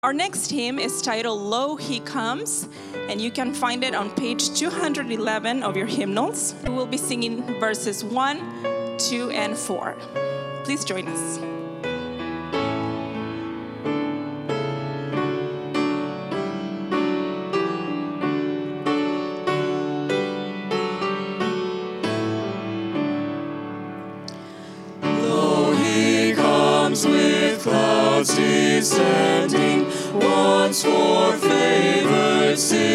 Our next hymn is titled Lo He Comes, and you can find it on page 211 of your hymnals. We will be singing verses 1, 2, and 4. Please join us. Lo, He comes with clouds descending, once for favored city.